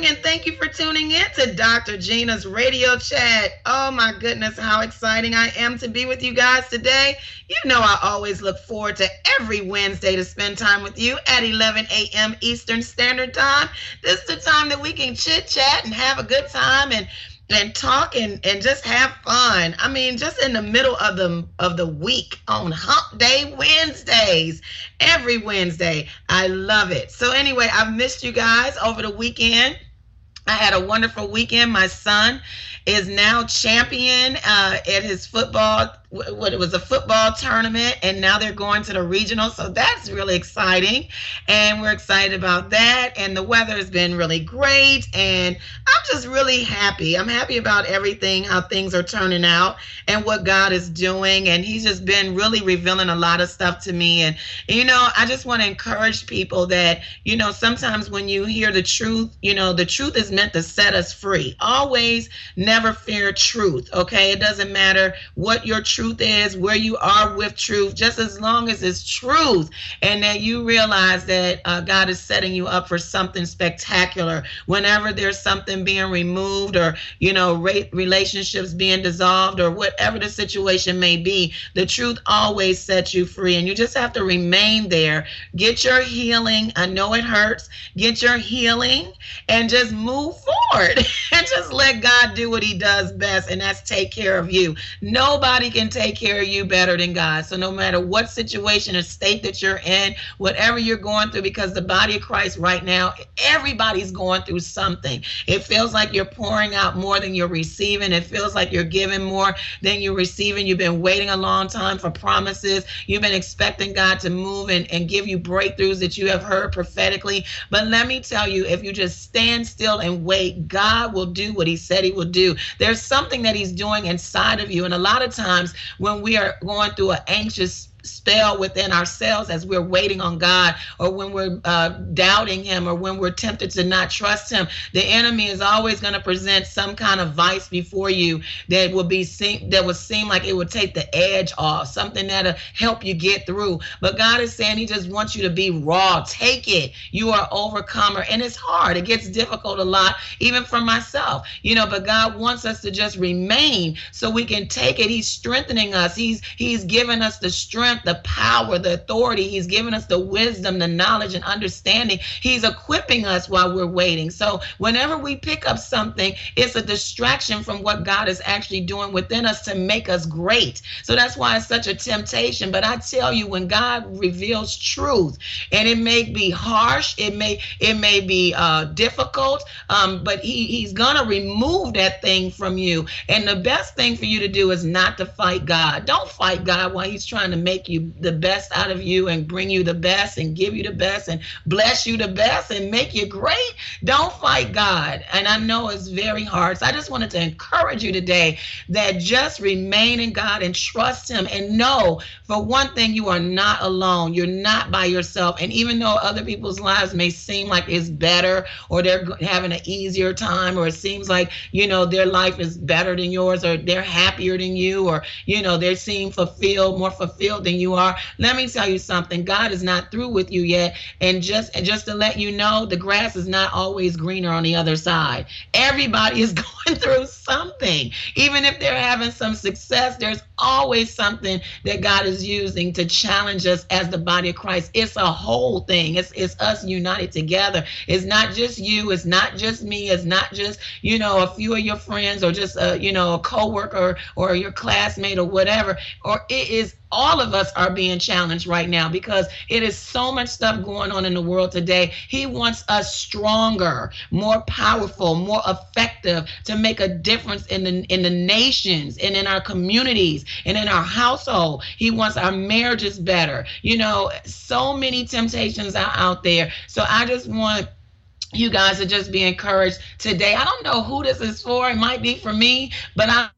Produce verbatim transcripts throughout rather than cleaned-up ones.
morning, and thank you for tuning in to Doctor Gina's Radio Chat. Oh my goodness, how exciting I am to be with you guys today. You know I always look forward to every Wednesday to spend time with you at eleven a.m. Eastern Standard Time. This is the time that we can chit-chat and have a good time and and talk and, and just have fun. I mean, just in the middle of the of the week on Hump Day Wednesdays, every Wednesday. I love it. So anyway, I've missed you guys over the weekend. I had a wonderful weekend. My son is now champion uh, at his football, what it was a football tournament, and now they're going to the regional. So that's really exciting, and we're excited about that. And the weather has been really great, and I'm just really happy. I'm happy about everything, how things are turning out, and what God is doing. And He's just been really revealing a lot of stuff to me. And you know, I just want to encourage people that, you know, sometimes when you hear the truth, you know, the truth is meant to set us free. Always, never fear truth. Okay, it doesn't matter what your truth is, where you are with truth, just as long as it's truth, and that you realize that uh, God is setting you up for something spectacular. Whenever there's something being removed, or you know, ra- relationships being dissolved, or whatever the situation may be, the truth always sets you free, and you just have to remain there. Get your healing. I know it hurts. Get your healing and just move forward and just let God do what He does best, and that's take care of you. Nobody can take care of you better than God. So no matter what situation or state that you're in, whatever you're going through, because the body of Christ right now, everybody's going through something. It feels like you're pouring out more than you're receiving. It feels like you're giving more than you're receiving. You've been waiting a long time for promises. You've been expecting God to move and, and give you breakthroughs that you have heard prophetically. But let me tell you, if you just stand still and wait, God will do what He said He will do. There's something that He's doing inside of you. And a lot of times when we are going through an anxious spell within ourselves as we're waiting on God, or when we're uh, doubting Him, or when we're tempted to not trust Him, the enemy is always going to present some kind of vice before you that will be seem that would seem like it would take the edge off, something that'll help you get through. But God is saying He just wants you to be raw. Take it. You are overcomer, and it's hard. It gets difficult a lot, even for myself, you know. But God wants us to just remain so we can take it. He's strengthening us. He's He's given us the strength, the power, the authority. He's given us the wisdom, the knowledge, and understanding. He's equipping us while we're waiting. So whenever we pick up something, it's a distraction from what God is actually doing within us to make us great. So that's why it's such a temptation. But I tell you, when God reveals truth, and it may be harsh, it may it may be uh, difficult, um, but he, he's going to remove that thing from you. And the best thing for you to do is not to fight God. Don't fight God while He's trying to make you the best out of you, and bring you the best, and give you the best, and bless you the best, and make you great. Don't fight God. And I know it's very hard. So I just wanted to encourage you today that just remain in God and trust Him, and know, for one thing, you are not alone. You're not by yourself. And even though other people's lives may seem like it's better, or they're having an easier time, or it seems like, you know, their life is better than yours, or they're happier than you, or, you know, they seem fulfilled, more fulfilled than you are. Let me tell you something. God is not through with you yet. And just, and just to let you know, the grass is not always greener on the other side. Everybody is going through something. Even if they're having some success, there's always something that God is using to challenge us as the body of Christ. It's a whole thing. It's, it's us united together. It's not just you. It's not just me. It's not just, you know, a few of your friends, or just, a, you know, a coworker, or your classmate, or whatever. Or it is all of us are being challenged right now, because it is so much stuff going on in the world today. He wants us stronger, more powerful, more effective, to make a difference in the in the nations, and in our communities, and in our household. He wants our marriages better. You know, so many temptations are out there. So I just want you guys to just be encouraged today. I don't know who this is for. It might be for me, but I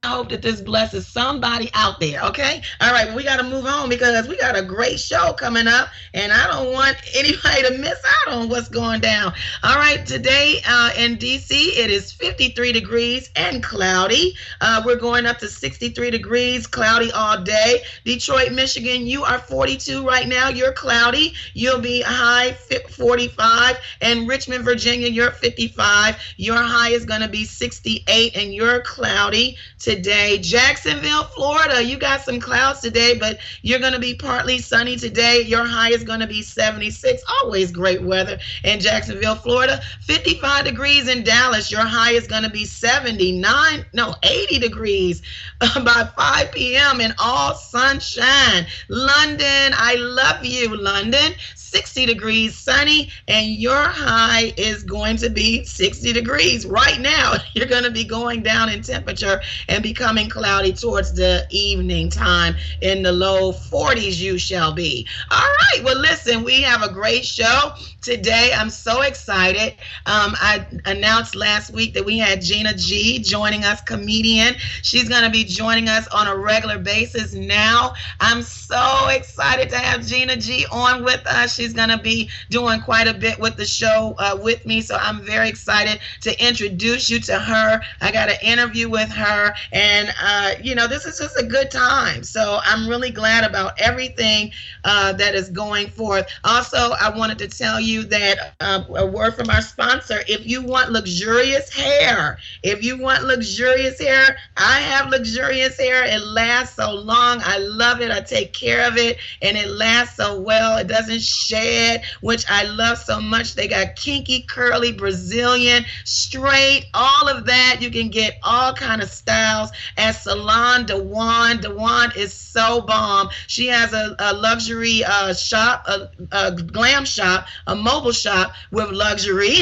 hope that this blesses somebody out there, okay? All right, well, we got to move on because we got a great show coming up, and I don't want anybody to miss out on what's going down. All right, today uh, in D C, it is fifty-three degrees and cloudy. Uh, we're going up to sixty-three degrees, cloudy all day. Detroit, Michigan, you are forty-two right now. You're cloudy. You'll be high forty-five. And Richmond, Virginia, you're fifty-five. Your high is going to be sixty-eight, and you're cloudy today. Jacksonville, Florida, you got some clouds today, but you're going to be partly sunny today. Your high is going to be seventy-six. Always great weather in Jacksonville, Florida. fifty-five degrees in Dallas. Your high is going to be seventy-nine, no, eighty degrees by five p.m. and all sunshine. London, I love you, London. sixty degrees, sunny, and your high is going to be sixty degrees. Right now, you're going to be going down in temperature and becoming cloudy towards the evening time. In the low forties, you shall be. All right, well, listen, we have a great show today. I'm so excited. Um, I announced last week that we had Gina G joining us, comedian. She's going to be joining us on a regular basis now. I'm so excited to have Gina G on with us. She's going to be doing quite a bit with the show uh, with me, so I'm very excited to introduce you to her. I got an interview with her, and, uh, you know, this is just a good time. So I'm really glad about everything uh, that is going forth. Also, I wanted to tell you that uh, a word from our sponsor, if you want luxurious hair, if you want luxurious hair, I have luxurious hair. It lasts so long. I love it. I take care of it, and it lasts so well. It doesn't shed, which I love so much. They got kinky, curly, Brazilian, straight, all of that. You can get all kind of styles at Salon Dewan. Dewan is so bomb. She has a, a luxury uh, shop, a, a glam shop, a mobile shop with luxury.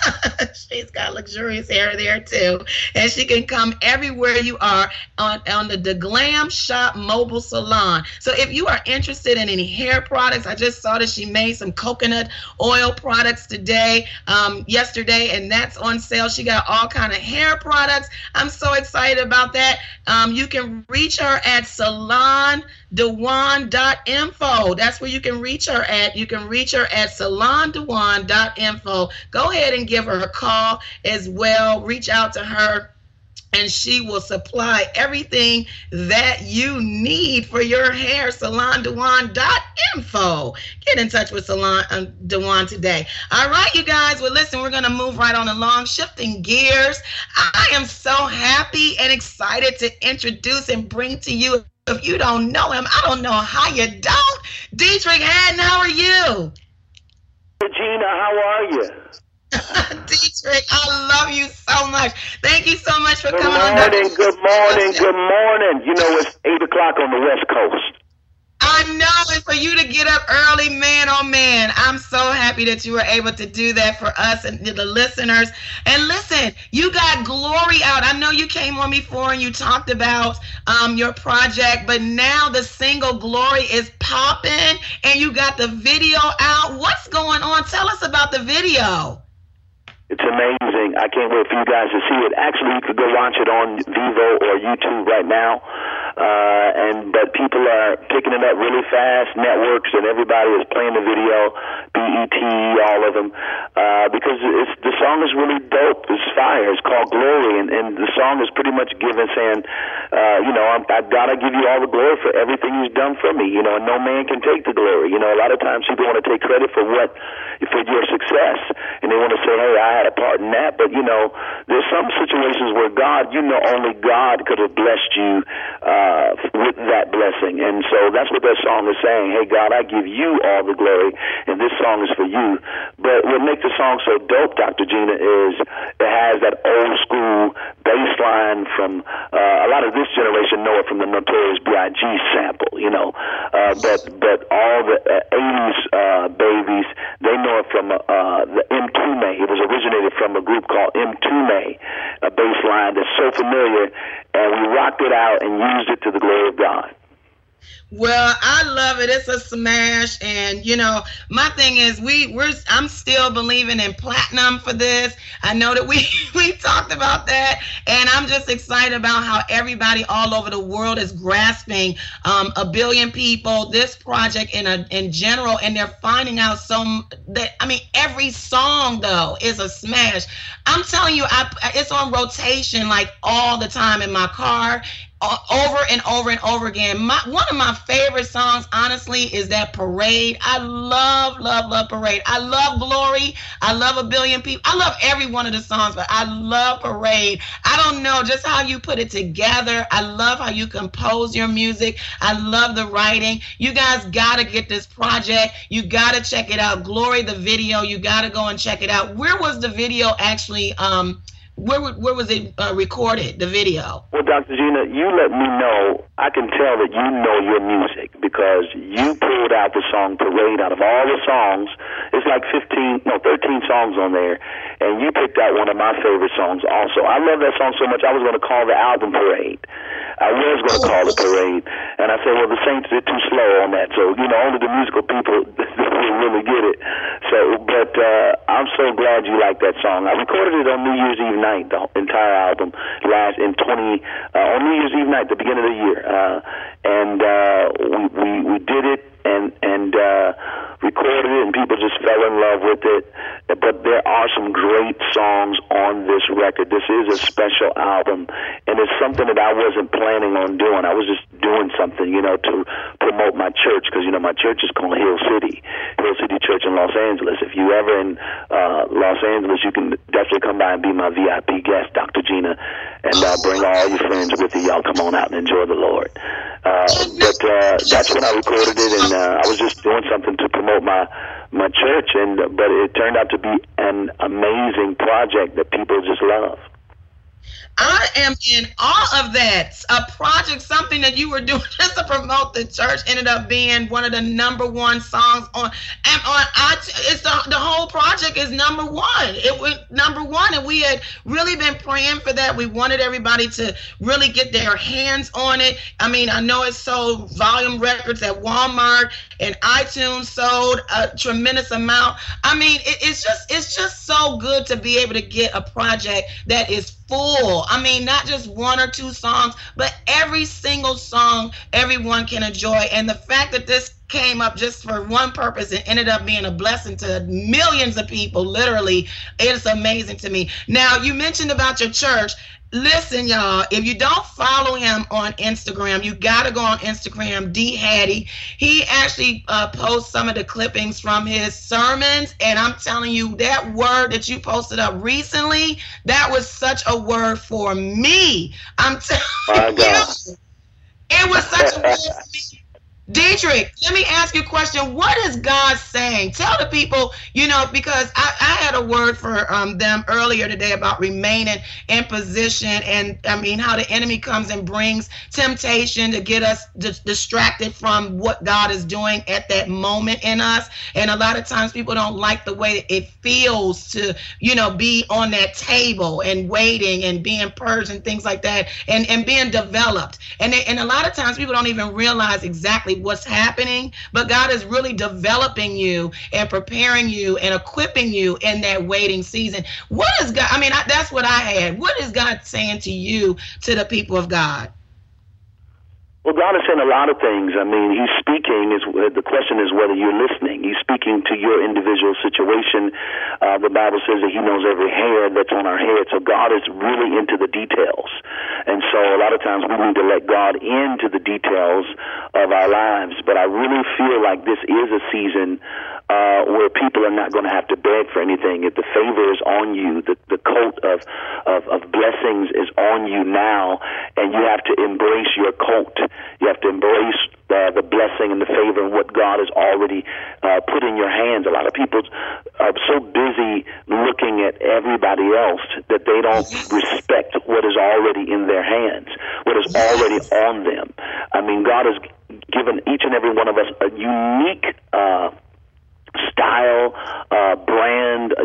She's got luxurious hair there too. And she can come everywhere you are on, on the, the Glam Shop Mobile Salon. So if you are interested in any hair products, I just saw that she made some coconut oil products today, um, yesterday, and that's on sale. She got all kind of hair products. I'm so excited about that. Um, you can reach her at salon dewan dot info. That's where you can reach her at. You can reach her at salon dewan dot info. Go ahead and give her a call as well. Reach out to her, and she will supply everything that you need for your hair. salon dewan dot info. Get in touch with Salon um, Dewan today. All right, you guys. Well, listen, we're going to move right on along, shifting gears. I am so happy and excited to introduce and bring to you, if you don't know him, I don't know how you don't, Dietrich Haddon, how are you? Regina, how are you? Dietrich, I love you so much. Thank you so much for good coming morning, on. Good morning, good morning, good morning. You know, it's eight o'clock on the West Coast. I know, and for you to get up early, man, oh man, I'm so happy that you were able to do that for us and the listeners. And listen, you got Glory out. I know you came on before and you talked about um, your project, but now the single Glory is popping and you got the video out. What's going on? Tell us about the video. It's amazing. I can't wait for you guys to see it. Actually, you could go watch it on Vivo or YouTube right now. Uh, and but people are picking it up really fast. Networks and everybody is playing the video. B E T, all of them, uh, because it's, the song is really dope. It's fire. It's called Glory, and, and the song is pretty much given saying, uh, you know, I'm, I've got to give you all the glory for everything you've done for me. You know, and no man can take the glory. You know, a lot of times people want to take credit for what for your success, and they want to say, hey, I had a part in that. But you know, there's some situations where God, you know, only God could have blessed you uh, with that blessing, and so that's what that song is saying. Hey, God, I give you all the glory, and this song is for you. But what makes the song so dope, Doctor Gina, is it has that old school bass line from uh, a lot of this generation know it from the Notorious B I G sample, you know. Uh, but but all the uh, eighties uh, babies, they know it from uh, the M two May. It was originated from a group called M two May, a bass line that's so familiar, and we rocked it out and used it to the glory of God. Well, I love it. It's a smash, and you know, my thing is, we we're I'm still believing in platinum for this. I know that we we talked about that, and I'm just excited about how everybody all over the world is grasping um, a billion people. This project in a in general, and they're finding out so that I mean, every song though is a smash. I'm telling you, I it's on rotation like all the time in my car, over and over and over again. My one of my favorite songs, honestly, is that Parade. I love, love, love Parade. I love Glory. I love A Billion People. I love every one of the songs, but I love Parade. I don't know just how you put it together. I love how you compose your music. I love the writing. You guys gotta get this project. You gotta check it out. Glory, the video. You gotta go and check it out. Where was the video actually? Um, Where where was it uh, recorded, the video? Well, Doctor Gina, you let me know. I can tell that you know your music because you pulled out the song Parade out of all the songs. It's like fifteen, no, thirteen songs on there, and you picked out one of my favorite songs also. I love that song so much, I was going to call the album Parade. I was going to call it Parade, and I said, well, the Saints are too slow on that, so, you know, only the musical people will really get it. So, but uh, I'm so glad you like that song. I recorded it on New Year's Eve night, the entire album, last in twenty uh, on New Year's Eve night, the beginning of the year, uh, and uh, we, we we did it and and uh, recorded it, and people just fell in love with it. But there are some great songs on this record. This is a special album, and it's something that I wasn't planning on doing. I was just doing something, you know, to promote my church, because, you know, my church is called Hill City, Hill City Church in Los Angeles. If you ever in uh, Los Angeles, you can definitely come by and be my V I P guest, Doctor Gina, and uh, bring all your friends with you. Y'all come on out and enjoy the Lord. Uh, but uh, that's when I recorded it, and uh, I was just doing something to promote my my church, and but it turned out to be an amazing project that people just love. I am in awe of that. A project, something that you were doing just to promote the church, ended up being one of the number one songs on. And on it's the the whole project is number one. It was number one, and we had really been praying for that. We wanted everybody to really get their hands on it. I mean, I know it sold volume records at Walmart, and iTunes sold a tremendous amount. I mean, it, it's just it's just so good to be able to get a project that is full. I mean, not just one or two songs, but every single song everyone can enjoy. And the fact that this came up just for one purpose and ended up being a blessing to millions of people, literally, it's amazing to me. Now, you mentioned about your church. Listen, y'all, if you don't follow him on Instagram, you got to go on Instagram, D Hattie. He actually uh, posts some of the clippings from his sermons, and I'm telling you, that word that you posted up recently, that was such a word for me. I'm telling you, it was such a word for me. Dietrich, let me ask you a question. What is God saying? Tell the people, you know, because I, I had a word for um, them earlier today about remaining in position, and I mean how the enemy comes and brings temptation to get us d- distracted from what God is doing at that moment in us. And a lot of times people don't like the way it feels to, you know, be on that table and waiting and being purged and things like that, and, and being developed. And, they, and a lot of times people don't even realize exactly what's happening, but God is really developing you and preparing you and equipping you in that waiting season. What is God? I mean, I, that's what I had. What is God saying to you, to the people of God? Well, God is saying a lot of things. I mean, he's speaking. Is the question is whether you're listening. He's speaking to your individual situation. Uh, the Bible says that he knows every hair that's on our head. So God is really into the details. And so a lot of times we need to let God into the details of our lives. But I really feel like this is a season uh, where people are not going to have to beg for anything. If the favor is on you, the, the coat of, of, of blessings is on you now, and you have to embrace your coat. You have to embrace uh, the blessing and the favor and what God has already uh, put in your hands. A lot of people are so busy looking at everybody else that they don't respect what is already in their hands, what is already on them. I mean, God has given each and every one of us a unique uh style, uh, brand, a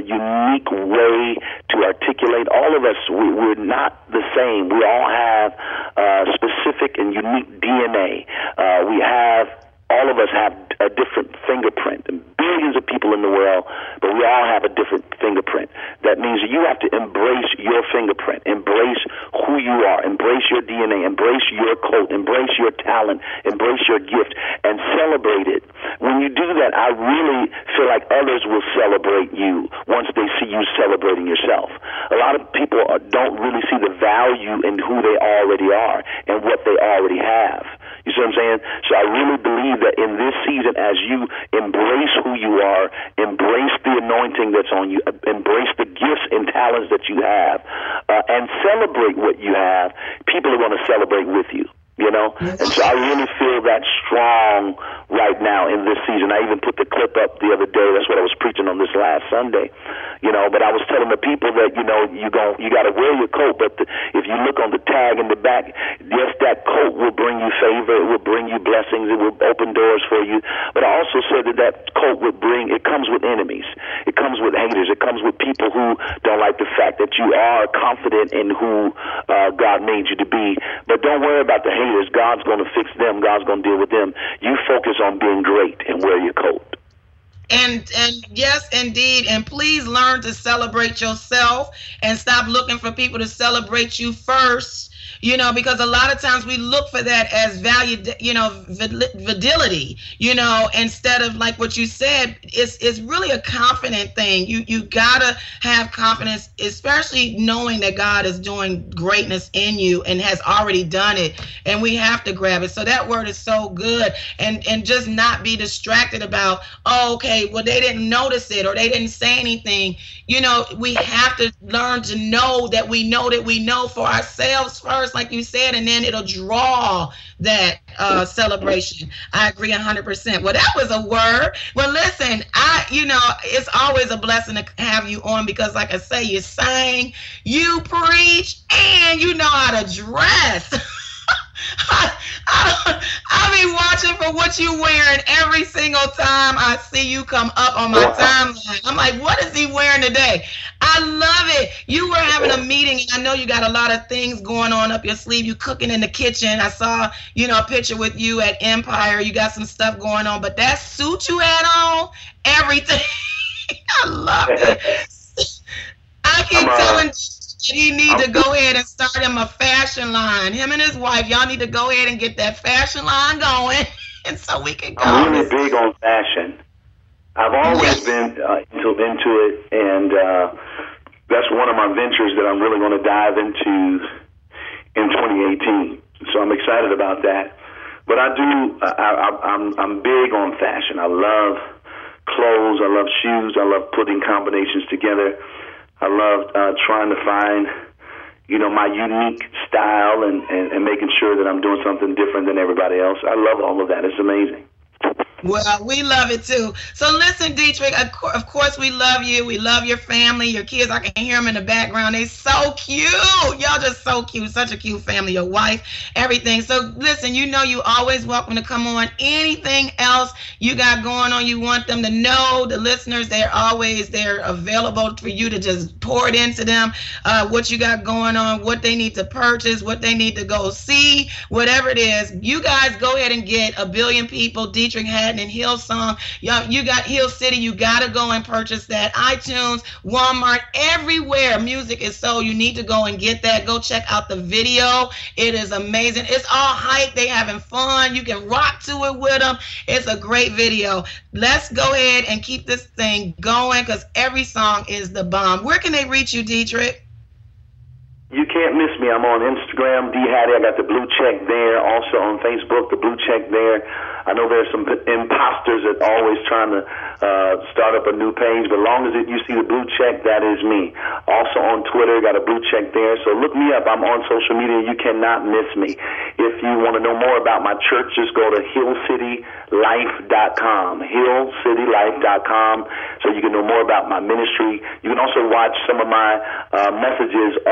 unique way to articulate. All of us, we, we're not the same. We all have uh, specific and unique D N A. Uh, we have, all of us have a different fingerprint. Billions of people in the world, but we all have a different fingerprint. That means you have to embrace your fingerprint, embrace who you are, embrace your D N A, embrace your coat, embrace your talent, embrace your gift, and celebrate it. When you do that, I really feel like others will celebrate you once they see you celebrating yourself. A lot of people are, don't really see the value in who they already are and what they already have. You see what I'm saying? So I really believe that in this season, as you embrace who you are, embrace the anointing that's on you, embrace the gifts and talents that you have, uh, and celebrate what you have, people are going to celebrate with you. You know, and so I really feel that strong right now in this season. I even put the clip up the other day. That's what I was preaching on this last Sunday. You know, but I was telling the people that, you know, you go, you got to wear your coat, but the, if you look on the tag in the back, yes, that coat will bring you favor. It will bring you blessings. It will open doors for you. But I also said that that coat would bring, it comes with enemies. It comes with haters. It comes with people who don't like the fact that you are confident in who uh, God made you to be. But don't worry about the haters. God's going to fix them. God's going to deal with them. You focus on being great and wear your coat. And and yes, indeed. And please learn to celebrate yourself and stop looking for people to celebrate you first. You know, because a lot of times we look for that as value, you know, validity, you know, instead of like what you said, it's it's really a confident thing. You you gotta have confidence, especially knowing that God is doing greatness in you and has already done it. And we have to grab it. So that word is so good. And and just not be distracted about, oh, okay, well, they didn't notice it or they didn't say anything. You know, we have to learn to know that we know that we know for ourselves first, like you said, and then it'll draw that uh, celebration. I agree one hundred percent. Well, that was a word. Well, listen, I, you know, it's always a blessing to have you on because, like I say, you sing, you preach, and you know how to dress. I, I, I be watching for what you wearing every single time I see you come up on my timeline. I'm like, what is he wearing today? I love it. You were having a meeting, and I know you got a lot of things going on up your sleeve. You cooking in the kitchen. I saw, you know, a picture with you at Empire. You got some stuff going on, but that suit you had on, everything. I love it. I keep uh, telling he need I'm, to go ahead and start him a fashion line. Him and his wife, y'all need to go ahead and get that fashion line going, and so we can go. I'm really big on fashion. I've always been uh, into, into it, and uh, that's one of my ventures that I'm really going to dive into in twenty eighteen. So I'm excited about that. But I do, I, I, I'm, I'm big on fashion. I love clothes. I love shoes. I love putting combinations together. I love uh, trying to find, you know, my unique style and, and, and making sure that I'm doing something different than everybody else. I love all of that. It's amazing. Well, we love it too. So listen, Dietrich, of course we love you. We love your family, your kids. I can hear them in the background. They're so cute. Y'all just so cute. Such a cute family, your wife, everything. So listen, you know you always welcome to come on. Anything else you got going on, you want them to know, the listeners, they're always they're available for you to just pour it into them, uh, what you got going on, what they need to purchase, what they need to go see, whatever it is. You guys go ahead and get A Billion People, Dietrich Haddon and Hillsong. Y'all, you got Hill City. You got to go and purchase that. iTunes, Walmart, everywhere music is sold. You need to go and get that. Go check out the video. It is amazing. It's all hype. They having fun. You can rock to it with them. It's a great video. Let's go ahead and keep this thing going because every song is the bomb. Where can they reach you, Dietrich? You can't miss me. I'm on Instagram, D Hattie. I got the blue check there. Also on Facebook, the blue check there. I know there's some imposters that are always trying to uh, start up a new page, but as long as it, you see the blue check, that is me. Also on Twitter, got a blue check there. So look me up. I'm on social media. You cannot miss me. If you want to know more about my church, just go to hill city life dot com. hill city life dot com so you can know more about my ministry. You can also watch some of my uh, messages on YouTube.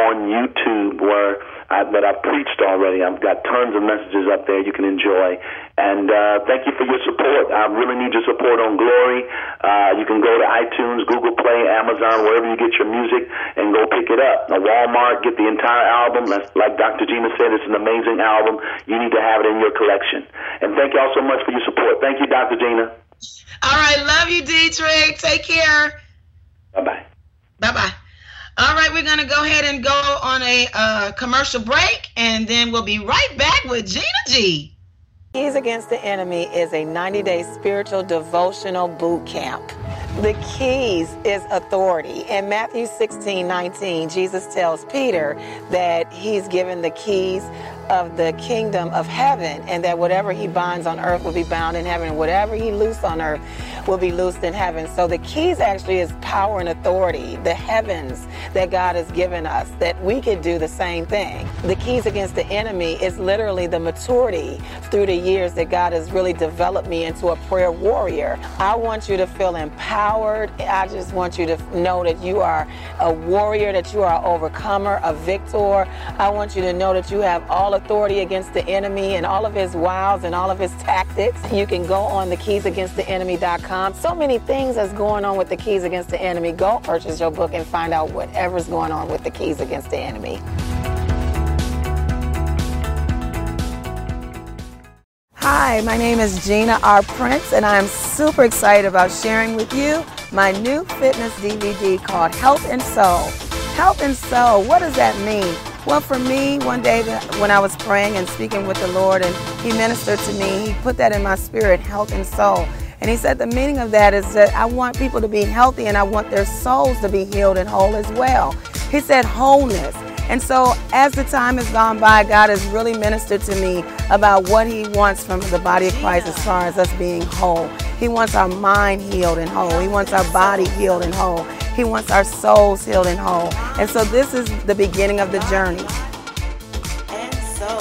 YouTube where I, that I've preached already. I've got tons of messages up there you can enjoy. And uh, thank you for your support. I really need your support on Glory. Uh, you can go to iTunes, Google Play, Amazon, wherever you get your music, and go pick it up. Now, Walmart, get the entire album. Like Doctor Gina said, it's an amazing album. You need to have it in your collection. And thank you all so much for your support. Thank you, Doctor Gina. All right. Love you, Dietrich. Take care. Bye-bye. Bye-bye. All right, we're going to go ahead and go on a uh, commercial break, and then we'll be right back with Gina G. Keys Against the Enemy is a ninety-day spiritual devotional boot camp. The keys is authority. In Matthew sixteen nineteen, Jesus tells Peter that he's given the keys of the kingdom of heaven, and that whatever he binds on earth will be bound in heaven, and whatever he loose on earth will be loosed in heaven. So the keys actually is power and authority, the heavens that God has given us, that we could do the same thing. The keys against the enemy is literally the maturity through the years that God has really developed me into a prayer warrior. I want you to feel empowered. I just want you to know that you are a warrior, that you are an overcomer, a victor. I want you to know that you have all authority against the enemy and all of his wiles and all of his tactics. You can go on the keys against the enemy dot com. So many things that's going on with the Keys Against the Enemy. Go purchase your book and find out whatever's going on with the Keys Against the Enemy. Hi, my name is Gina R. Prince, and I'm super excited about sharing with you my new fitness D V D called Health and Soul. Health and Soul, what does that mean? Well, for me, one day when I was praying and speaking with the Lord, and he ministered to me, he put that in my spirit, health and soul. And he said the meaning of that is that I want people to be healthy, and I want their souls to be healed and whole as well. He said wholeness. And so as the time has gone by, God has really ministered to me about what he wants from the body of Christ as far as us being whole. He wants our mind healed and whole. He wants our body healed and whole. He wants our souls healed and whole. And so this is the beginning of the journey. And so.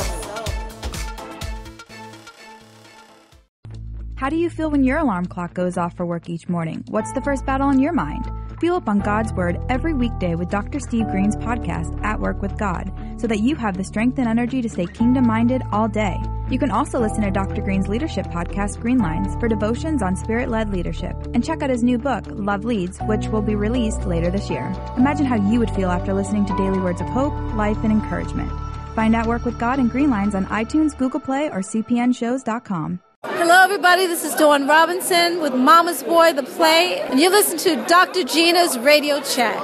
How do you feel when your alarm clock goes off for work each morning? What's the first battle on your mind? Feel up on God's Word every weekday with Doctor Steve Green's podcast, At Work with God, so that you have the strength and energy to stay kingdom-minded all day. You can also listen to Doctor Green's leadership podcast, Green Lines, for devotions on spirit-led leadership. And check out his new book, Love Leads, which will be released later this year. Imagine how you would feel after listening to daily words of hope, life, and encouragement. Find At Work with God and Green Lines on iTunes, Google Play, or c p n shows dot com. Hello, everybody. This is Dawn Robinson with Mama's Boy, The Play, and you listen to Doctor Gina's Radio Chat.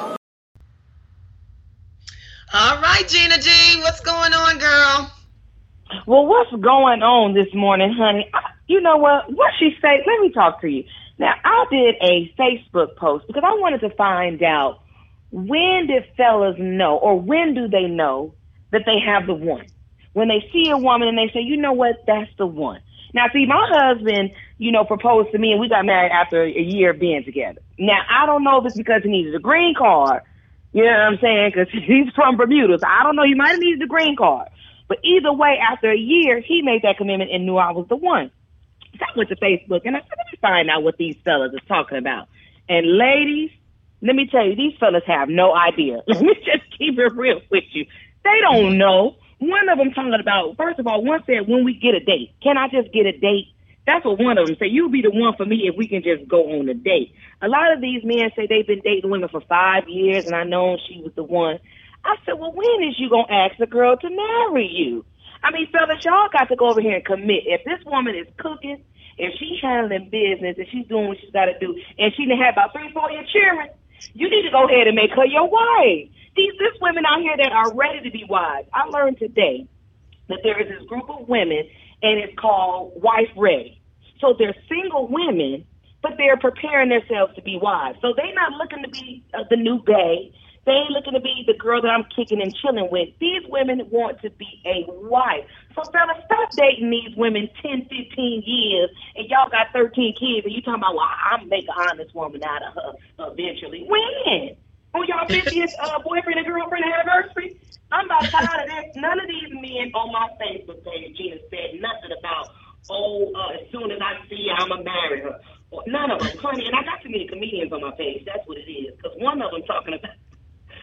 All right, Gina G, what's going on, girl? Well, what's going on this morning, honey? You know what? What she say? Let me talk to you. Now, I did a Facebook post because I wanted to find out when did fellas know, or when do they know that they have the one? When they see a woman and they say, you know what, that's the one. Now, see, my husband, you know, proposed to me, and we got married after a year of being together. Now, I don't know if it's because he needed a green card, you know what I'm saying, because he's from Bermuda, so I don't know, he might have needed a green card. But either way, after a year, he made that commitment and knew I was the one. So I went to Facebook, and I said, let me find out what these fellas are talking about. And ladies, let me tell you, these fellas have no idea. Let me just keep it real with you. They don't know. One of them talking about, first of all, one said, when we get a date, can I just get a date? That's what one of them said. You'll be the one for me if we can just go on a date. A lot of these men say they've been dating women for five years, and I know she was the one. I said, well, when is you going to ask the girl to marry you? I mean, fellas, y'all got to go over here and commit. If this woman is cooking, if she's handling business, and she's doing what she's got to do, and she done had about three, four year children, you need to go ahead and make her your wife. These this women out here that are ready to be wives. I learned today that there is this group of women, and it's called Wife Ready. So they're single women, but they're preparing themselves to be wives. So they're not looking to be uh, the new bae. They ain't looking to be the girl that I'm kicking and chilling with. These women want to be a wife. So, fellas, stop dating these women ten, fifteen years, and y'all got thirteen kids, and you talking about, well, I'm make an honest woman out of her eventually. When? On y'all fiftieth uh, boyfriend and girlfriend anniversary? I'm about tired of this. None of these men on my Facebook page, Gina, said nothing about, oh, uh, as soon as I see her, I'm going to marry her. None of them, honey. And I got too many comedians on my page. That's what it is. Because one of them talking about,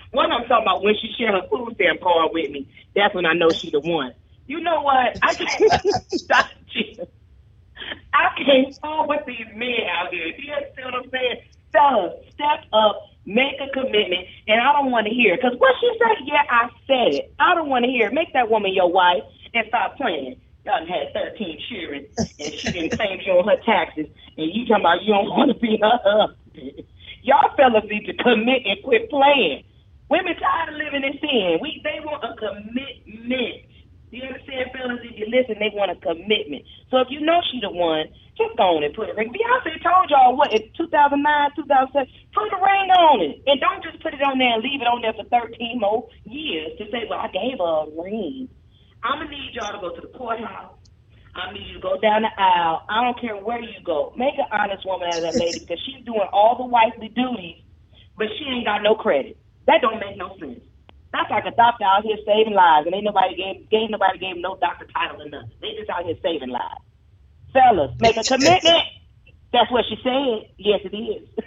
One I'm talking about when she shared her food stamp card with me. That's when I know she the one. You know what? I can't. I can't fall with these men out here. Do you understand what I'm saying? Fellas, step up, make a commitment, and I don't want to hear it. Because what she said, yeah, I said it. I don't want to hear it. Make that woman your wife and stop playing. Y'all done had thirteen children, and she didn't claim you on her taxes, and you talking about you don't want to be her husband. Y'all fellas need to commit and quit playing. Women tired of living in sin. We They want a commitment. You understand, fellas? If you listen, they want a commitment. So if you know she the one, just go on and put a ring. Beyonce told y'all what, in two thousand nine, two thousand seven, put a ring on it. And don't just put it on there and leave it on there for thirteen more years to say, well, I gave her a ring. I'm going to need y'all to go to the courthouse. I need you to go down the aisle. I don't care where you go. Make an honest woman out of that lady because she's doing all the wifely duties, but she ain't got no credit. That don't make no sense. That's like a doctor out here saving lives, and ain't nobody gave, gave nobody gave him no doctor title or nothing. They just out here saving lives. Fellas, make a commitment. That's what she said. Yes, it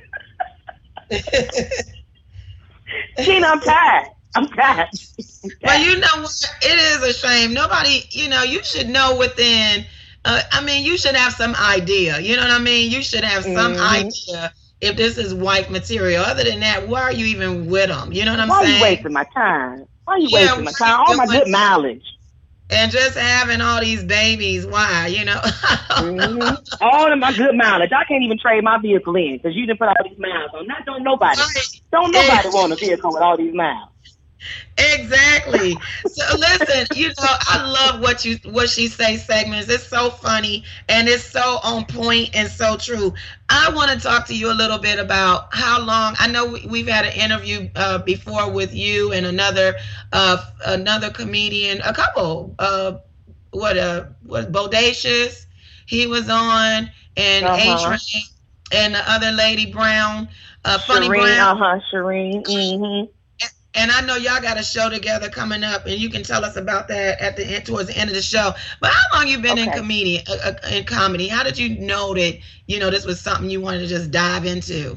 is. Gina, I'm tired. I'm tired. Well, you know what? It is a shame. Nobody, you know, you should know within, uh, I mean, you should have some idea. You know what I mean? You should have some mm-hmm. idea if this is wife material. Other than that, why are you even with them? You know what I'm why saying? Why are you wasting my time? Why are you yeah, wasting my time? All my good mileage. And just having all these babies, why, you know? mm-hmm. All of my good mileage. I can't even trade my vehicle in because you didn't put all these miles on. Not don't nobody. Right. Don't nobody and, want a vehicle with all these miles. Exactly. So listen, you know, I love what you what she say segments. It's so funny and it's so on point and so true. I want to talk to you a little bit about how long. I know we, we've had an interview uh, before with you and another uh, another comedian, a couple. Uh, what uh, what Bodacious? He was on, and uh-huh. A-Train, and the other lady Brown, uh, Funny Shireen, Brown. Uh huh. Shireen. Mm-hmm. And I know y'all got a show together coming up, and you can tell us about that at the end, towards the end of the show. But how long you been okay. in comedy? Uh, in comedy, how did you know that you know this was something you wanted to just dive into?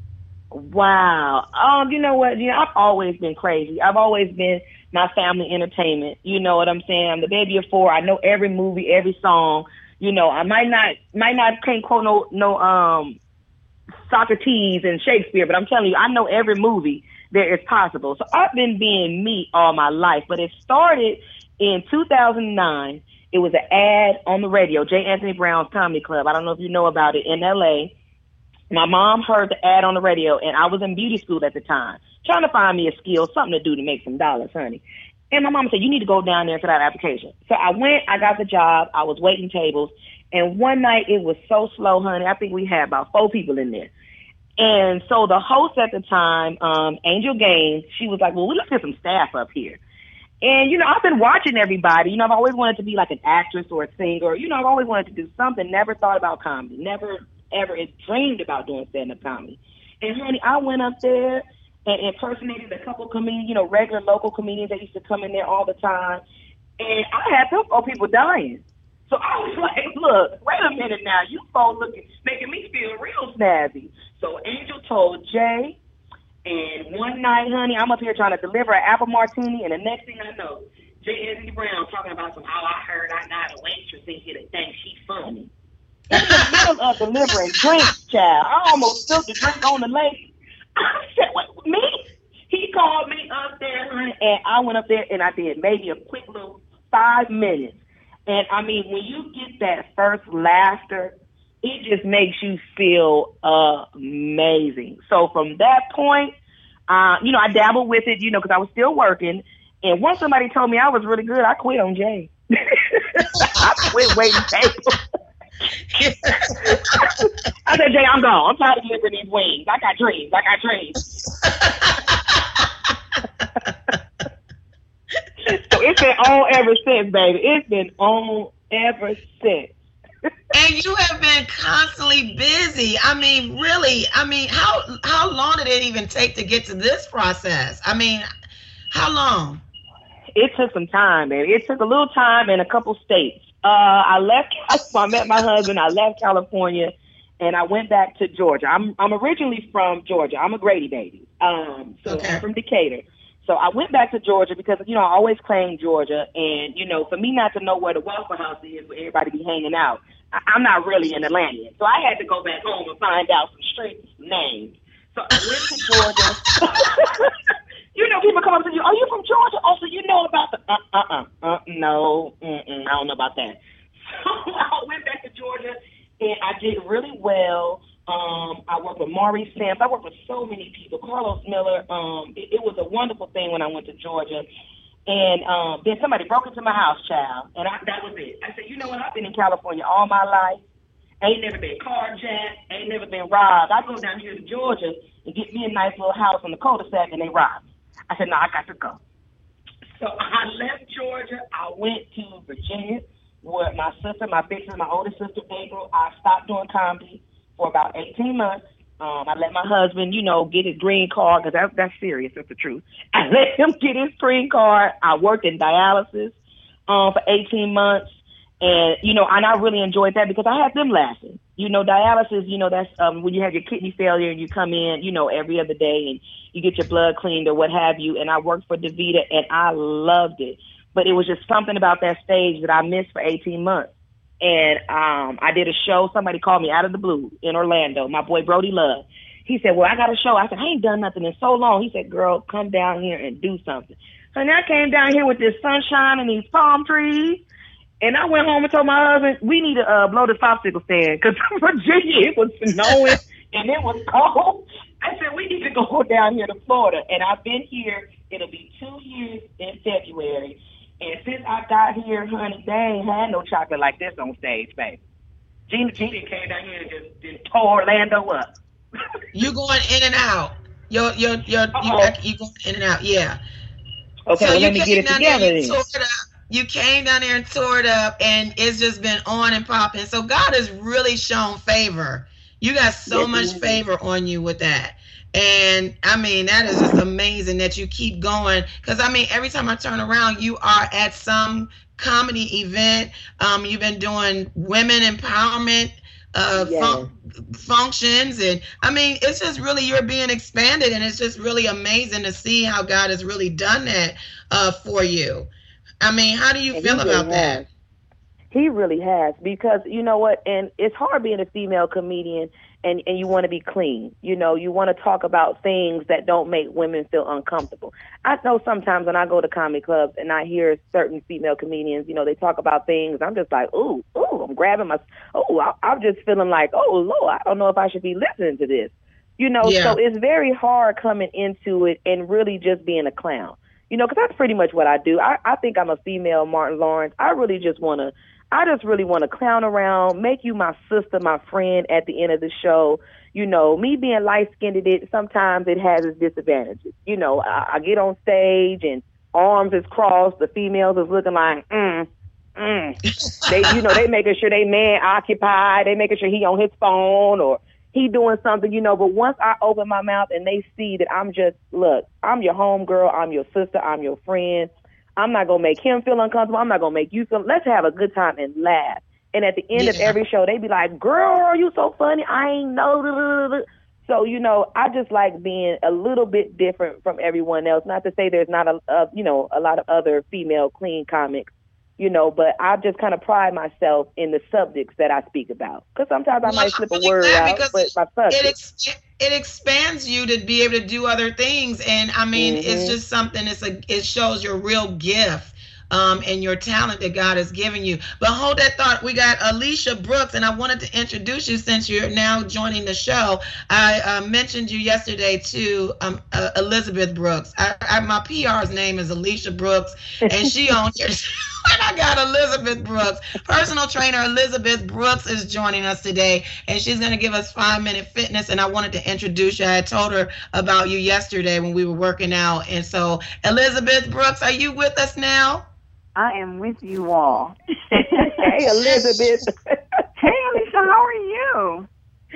Wow. Um, you know what? You know, I've always been crazy. I've always been my family entertainment. You know what I'm saying? I'm the baby of four. I know every movie, every song. You know, I might not, might not can't quote no, no, um, Socrates and Shakespeare, but I'm telling you, I know every movie there is possible. So I've been being me all my life, but it started in two thousand nine. It was an ad on the radio, J. Anthony Brown's Comedy Club. I don't know if you know about it, in L A. My mom heard the ad on the radio, and I was in beauty school at the time, trying to find me a skill, something to do to make some dollars, honey. And my mom said, you need to go down there for that application. So I went, I got the job, I was waiting tables, and one night it was so slow, honey. I think we had about four people in there. And so the host at the time, um, Angel Gaines, she was like, well, let's get some staff up here. And, you know, I've been watching everybody. You know, I've always wanted to be like an actress or a singer. You know, I've always wanted to do something, never thought about comedy, never, ever dreamed about doing stand-up comedy. And, honey, I went up there and impersonated a couple comedians, you know, regular local comedians that used to come in there all the time. And I had them four people dying. So I was like, look, wait a minute now. You folks looking, making me feel real snazzy. So Angel told Jay, and one night, honey, I'm up here trying to deliver an apple martini, and the next thing I know, J. Anthony Brown talking about some, how I heard I'm not a waitress in here to think she's funny. In the middle of delivering drinks, child, I almost spilled the drink on the lady. I said, what, me? He called me up there, honey, and I went up there, and I did maybe a quick little five minutes. And, I mean, when you get that first laughter, it just makes you feel uh, amazing. So from that point, uh, you know, I dabbled with it, you know, because I was still working. And once somebody told me I was really good, I quit on Jay. I quit waiting tables. I said, Jay, I'm gone. I'm tired of delivering these wings. I got dreams. I got dreams. So it's been on ever since, baby. It's been on ever since. And you have been constantly busy. I mean, really, I mean, how how long did it even take to get to this process? I mean, how long? It took some time, baby. It took a little time in a couple states. Uh, I left, so I met my husband, I left California, and I went back to Georgia. I'm I'm originally from Georgia. I'm a Grady baby. Um, so okay. I'm from Decatur. So I went back to Georgia because, you know, I always claimed Georgia. And, you know, for me not to know where the Waffle House is where everybody be hanging out, I- I'm not really an Atlantean. So I had to go back home and find out some street names. So I went to Georgia. You know, people come up to you, are you from Georgia? Oh, so you know about the, uh-uh, uh, no, mm-mm, I don't know about that. So I went back to Georgia, and I did really well. Um, I worked with Maurice Sims. I worked with so many people. Carlos Miller. Um, it, it was a wonderful thing when I went to Georgia. And um, then somebody broke into my house, child, and I, that was it. I said, you know what? I've been in California all my life. Ain't never been carjacked. Ain't never been robbed. I go down here to Georgia and get me a nice little house on the cul-de-sac, and they rob me. I said, no, I got to go. So I left Georgia. I went to Virginia with my sister, my big sister, my older sister, April. I stopped doing comedy for about eighteen months. Um, I let my husband, you know, get his green card, because that, that's serious. That's the truth. I let him get his green card. I worked in dialysis um, for eighteen months. And, you know, and I really enjoyed that because I had them laughing. You know, dialysis, you know, that's um, when you have your kidney failure and you come in, you know, every other day and you get your blood cleaned or what have you. And I worked for DaVita and I loved it. But it was just something about that stage that I missed for eighteen months. And um, I did a show. Somebody called me out of the blue in Orlando, my boy Brody Love. He said, well, I got a show. I said, I ain't done nothing in so long. He said, girl, come down here and do something. And I came down here with this sunshine and these palm trees. And I went home and told my husband, we need to uh, blow the popsicle stand, because Virginia, it was snowing and it was cold. I said, we need to go down here to Florida. And I've been here. It'll be two years in February. And since I got here, honey, they ain't had no chocolate like this on stage, baby. Gina, Gina came down here and just, just tore Orlando up. You going in and out. You're, you're, you're, you, you going in and out, yeah. Okay, so well, you let me get it together then. You came down there and tore it up, and it's just been on and popping. So God has really shown favor. You got so yes, much favor on you with that. And, I mean, that is just amazing that you keep going. Because, I mean, every time I turn around, you are at some comedy event. Um, you've been doing women empowerment uh, yes. fun- functions. And, I mean, it's just really, you're being expanded. And it's just really amazing to see how God has really done that uh, for you. I mean, how do you and feel about really that? He really has, because you know what, and it's hard being a female comedian and, and you want to be clean. You know, you want to talk about things that don't make women feel uncomfortable. I know sometimes when I go to comedy clubs and I hear certain female comedians, you know, they talk about things, I'm just like, ooh, ooh, I'm grabbing my, ooh, I, I'm just feeling like, oh, Lord, I don't know if I should be listening to this. You know, yeah. So it's very hard coming into it and really just being a clown. You know, because that's pretty much what I do. I, I think I'm a female Martin Lawrence. I really just want to, I just really want to clown around, make you my sister, my friend at the end of the show. You know, me being light-skinned, it sometimes it has its disadvantages. You know, I, I get on stage and arms is crossed. The females is looking like, mm, mm. They, you know, they making sure they man occupied. They making sure he on his phone or he doing something, you know, but once I open my mouth and they see that I'm just, look, I'm your homegirl, I'm your sister, I'm your friend. I'm not going to make him feel uncomfortable. I'm not going to make you feel, let's have a good time and laugh. And at the end yeah. of every show, they be like, girl, you so funny. I ain't know. So, you know, I just like being a little bit different from everyone else. Not to say there's not a, a you know, a lot of other female clean comics. You know, but I just kind of pride myself in the subjects that I speak about. Because sometimes I well, might slip really a word out, but my subject. It, ex- it expands you to be able to do other things. And, I mean, mm-hmm. it's just something, it's a, it shows your real gift um, and your talent that God has given you. But hold that thought. We got Alicia Brooks, and I wanted to introduce you since you're now joining the show. I uh, mentioned you yesterday to um, uh, Elizabeth Brooks. I, I, my P R's name is Alicia Brooks, and she owns your And I got Elizabeth Brooks. Personal trainer Elizabeth Brooks is joining us today, and she's going to give us five-minute fitness, and I wanted to introduce you. I told her about you yesterday when we were working out. And so, Elizabeth Brooks, are you with us now? I am with you all. Hey, Elizabeth. Hey, Alicia, how are you?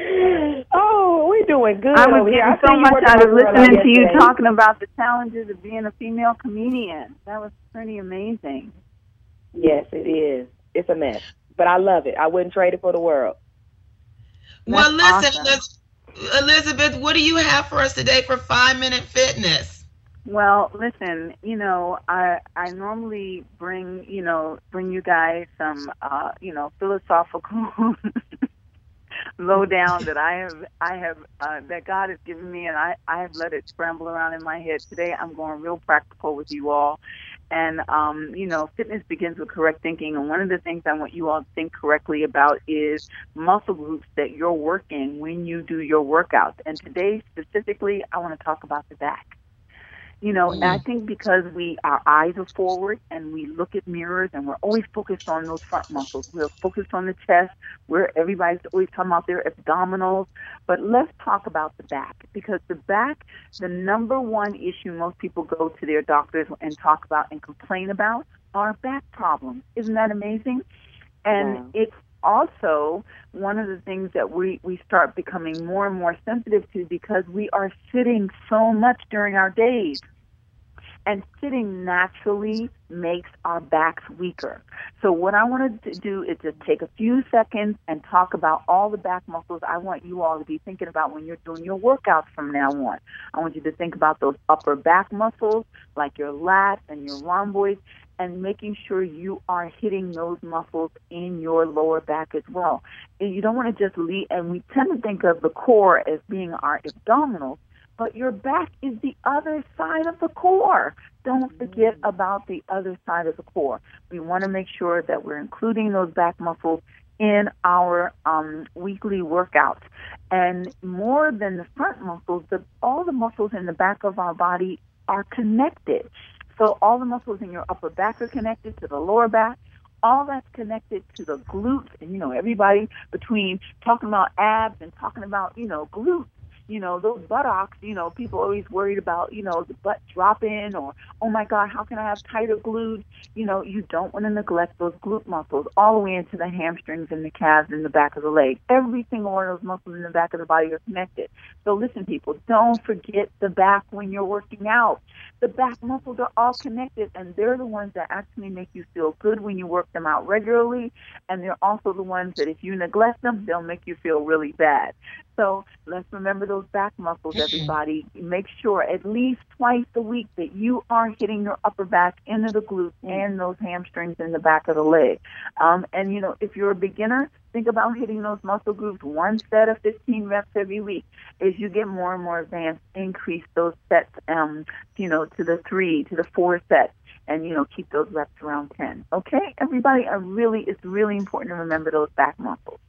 Oh, we're doing good. I was getting so much out of listening to you yesterday. talking about the challenges of being a female comedian. That was pretty amazing. Yes, it is. It's a mess, but I love it. I wouldn't trade it for the world. Well, listen, awesome. Elizabeth, what do you have for us today for five minute fitness? Well, listen, you know, I I normally bring, you know, bring you guys some, uh, you know, philosophical lowdown that I have, I have, uh, that God has given me, and I, I have let it scramble around in my head. Today, I'm going real practical with you all. And, um, you know, fitness begins with correct thinking. And one of the things I want you all to think correctly about is muscle groups that you're working when you do your workouts. And today, specifically, I want to talk about the back. You know, and I think because we, our eyes are forward and we look at mirrors and we're always focused on those front muscles. We're focused on the chest, where everybody's always talking about their abdominals. But let's talk about the back, because the back, the number one issue most people go to their doctors and talk about and complain about are back problems. Isn't that amazing? And wow. It's also one of the things that we, we start becoming more and more sensitive to, because we are sitting so much during our days. And sitting naturally makes our backs weaker. So what I wanted to do is just take a few seconds and talk about all the back muscles I want you all to be thinking about when you're doing your workouts from now on. I want you to think about those upper back muscles, like your lats and your rhomboids, and making sure you are hitting those muscles in your lower back as well. And you don't want to just leave, and we tend to think of the core as being our abdominals, but your back is the other side of the core. Don't forget about the other side of the core. We want to make sure that we're including those back muscles in our um, weekly workouts. And more than the front muscles, the, all the muscles in the back of our body are connected. So all the muscles in your upper back are connected to the lower back. All that's connected to the glutes. And, you know, everybody between talking about abs and talking about, you know, glutes, you know, those buttocks, you know, people are always worried about, you know, the butt dropping or, oh, my God, how can I have tighter glutes? You know, you don't want to neglect those glute muscles all the way into the hamstrings and the calves and the back of the leg. Every single one of those muscles in the back of the body are connected. So listen, people, don't forget the back when you're working out. The back muscles are all connected, and they're the ones that actually make you feel good when you work them out regularly, and they're also the ones that if you neglect them, they'll make you feel really bad. So let's remember those back muscles, everybody. Make sure at least twice a week that you are hitting your upper back into the glutes and those hamstrings in the back of the leg. Um, and, you know, if you're a beginner, think about hitting those muscle groups one set of fifteen reps every week. As you get more and more advanced, increase those sets, um, you know, to the three, to the four sets. And, you know, keep those reps around ten. Okay, everybody, I really, it's really important to remember those back muscles.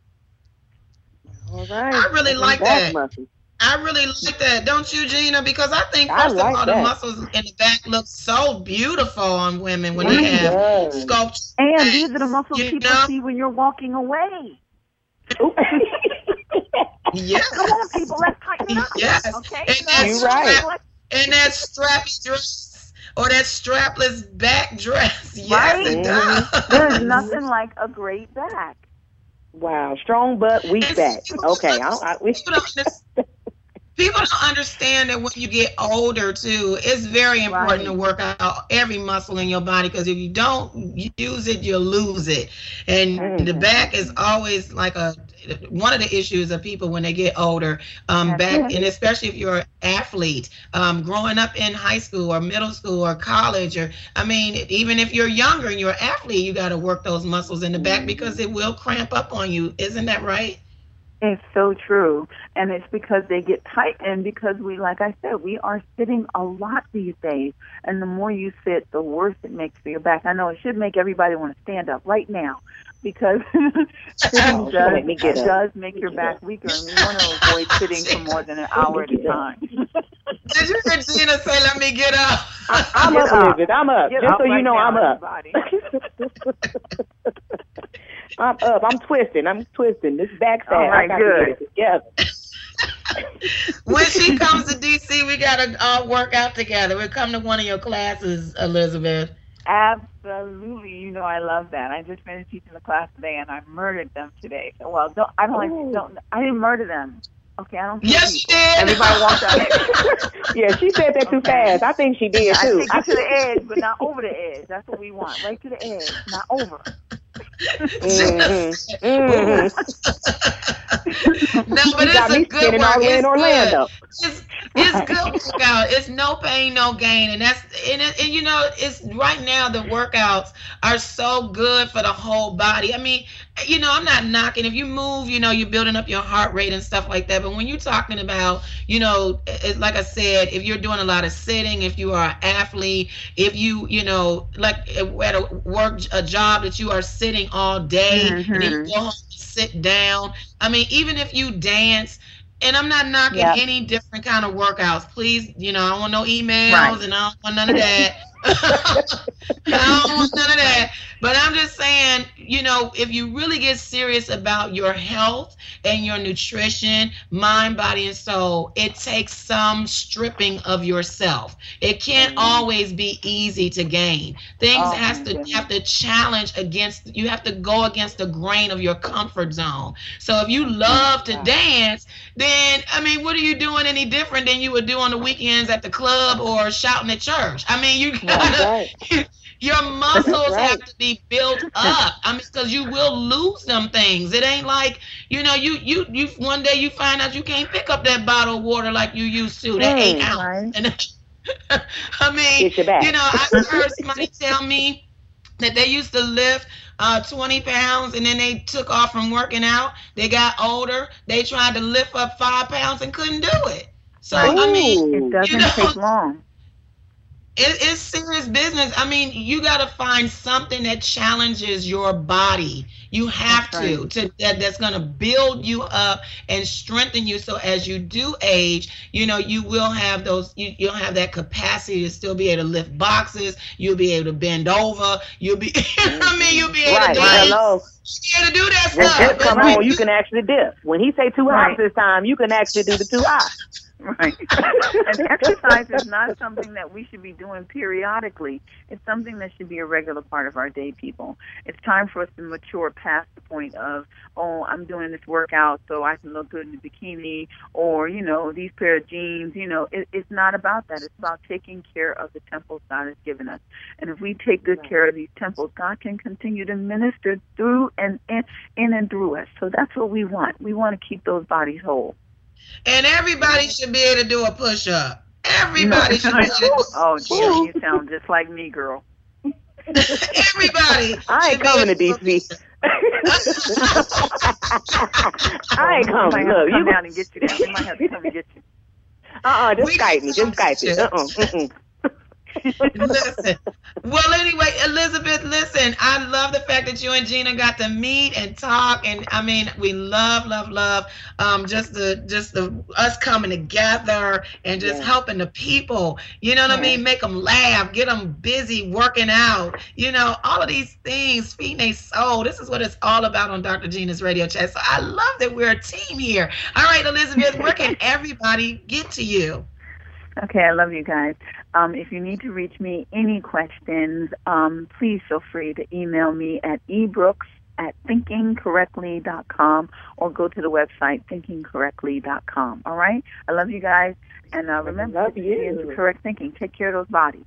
All right. I really like that. Muscles. I really like that, don't you, Gina? Because I think first I like of all, that. the muscles in the back look so beautiful on women when they have does. sculpture. And these are the muscles you people know? see when you're walking away. Yes. Come on, people, let's tighten up. Yes. Okay. And that, You're strap, right. and that strappy dress or that strapless back dress. Yes, Right? it does. There's nothing like a great back. Wow, strong butt, weak back. Okay, I, I, we, People don't understand- People don't understand that when you get older, too, it's very important Right. to work out every muscle in your body, because if you don't use it, you'll lose it. And Mhm. the back is always like a one of the issues of people when they get older, um, That's back, it. and especially if you're an athlete, um, growing up in high school or middle school or college, or I mean, even if you're younger and you're an athlete, you got to work those muscles in the back because it will cramp up on you. Isn't that right? It's so true. And it's because they get tight, and because we, like I said, we are sitting a lot these days. And the more you sit, the worse it makes for your back. I know it should make everybody want to stand up right now, because sitting Oh, does, let me get up. does make your back weaker, and we want to avoid sitting for more than an hour at a time. Did you hear Gina say, let me get up? I, I'm Get up, up. Elizabeth. I'm up. Get Just up so you right know, now, I'm up. everybody. I'm up. I'm twisting. I'm twisting. This backside. All right, I gotta good. get it together. When she comes to D C, we got to all work out together. We'll come to one of your classes, Elizabeth. Absolutely. You know, I love that. I just finished teaching the class today, and I murdered them today. So, well, don't, I don't like, don't, I didn't murder them. Okay, I don't. Yes, you did. Everybody walked out. Yeah, she said that too Okay. fast. I think she did I too. take you to the edge, but not over the edge. That's what we want. Right to the edge, not over. Mm-hmm. Mm-hmm. No, but You got it's me a good spinning work. all the way It's in Orlando. good. It's, It's good workout. It's no pain, no gain, and that's and, it, and you know, it's right now the workouts are so good for the whole body. I mean, you know, I'm not knocking. If you move, you know, you're building up your heart rate and stuff like that. But when you're talking about, you know, it, like I said, if you're doing a lot of sitting, if you are an athlete, if you, you know, like at a work a job that you are sitting all day, mm-hmm. and then you go home and sit down. I mean, even if you dance. And I'm not knocking yep. any different kind of workouts. Please, you know, I don't want no emails right. and I don't want none of that. I don't want none of that. But I'm just saying, you know, if you really get serious about your health and your nutrition, mind, body, and soul, it takes some stripping of yourself. It can't mm-hmm. always be easy to gain. Things oh, has to goodness. have to challenge against, you have to go against the grain of your comfort zone. So if you love to dance, then, I mean, what are you doing any different than you would do on the weekends at the club or shouting at church? I mean, you gotta, right. your muscles right. have to be built up. I mean, because you will lose them things. It ain't like, you know, you, you, you, one day you find out you can't pick up that bottle of water like you used to, that mm, eight ounce. Right. And I mean, you know, I heard somebody tell me that they used to lift uh, twenty pounds and then they took off from working out. They got older. They tried to lift up five pounds and couldn't do it. So, Ooh, I mean, it doesn't you know, take long. It, it's serious business. I mean, you got to find something that challenges your body. You have that's to, right. to that, that's going to build you up and strengthen you. So as you do age, you know, you will have those, you, you'll have that capacity to still be able to lift boxes. You'll be able to bend over. You'll be, I mean, you'll be able right. to dance. Hello. You'll be able to do that well, stuff. Come on, you can actually dip. When he say two right. hops this time, you can actually do the two hops. Right. And exercise is not something that we should be doing periodically. It's something that should be a regular part of our day, people. It's time for us to mature past the point of, oh, I'm doing this workout so I can look good in a bikini, or, you know, these pair of jeans. You know, it, it's not about that. It's about taking care of the temples God has given us. And if we take good care of these temples, God can continue to minister through and in, in and through us. So that's what we want. We want to keep those bodies whole. And everybody should be able to do a push-up. Everybody no. should be able to do a Oh, Jill, you sound just like me, girl. Everybody. I ain't coming to D C. I ain't coming. Look, come you down and get you. Down. We might have to come and get you. Uh-uh, just we Skype me. Just Skype me. Uh-uh. Mm-mm. Listen. Well, anyway, Elizabeth, listen, I love the fact that you and Gina got to meet and talk. And I mean, we love, love, love um, just the just the us coming together and just yeah. helping the people. You know what yeah. I mean? Make them laugh, get them busy working out. You know, all of these things, feeding their soul. This is what it's all about on Doctor Gina's Radio Chat. So I love that we're a team here. All right, Elizabeth, where can everybody get to you? Okay, I love you guys. Um, if you need to reach me, any questions, um, please feel free to email me at ebrooks at thinking correctly dot com or go to the website thinking correctly dot com. All right? I love you guys. And uh, remember, love you. correct thinking. Take care of those bodies.